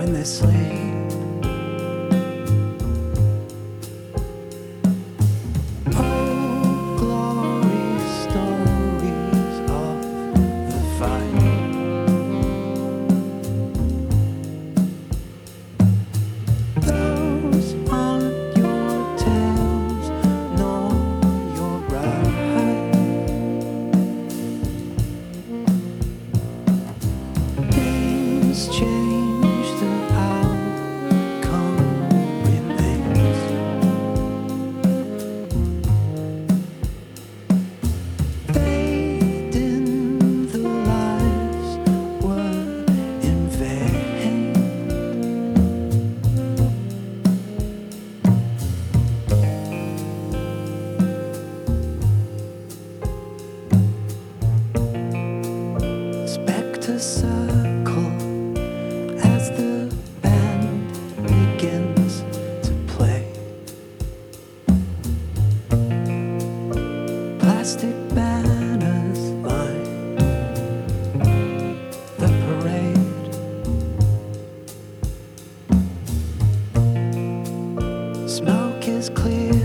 when they sleep. Old glory stories of the fight. Those aren't your tales, nor your right. Things change, the outcome remains. Fading, the lives were in vain. Spectre circle as the band begins to play. Plastic banners line the parade. Smoke is clear.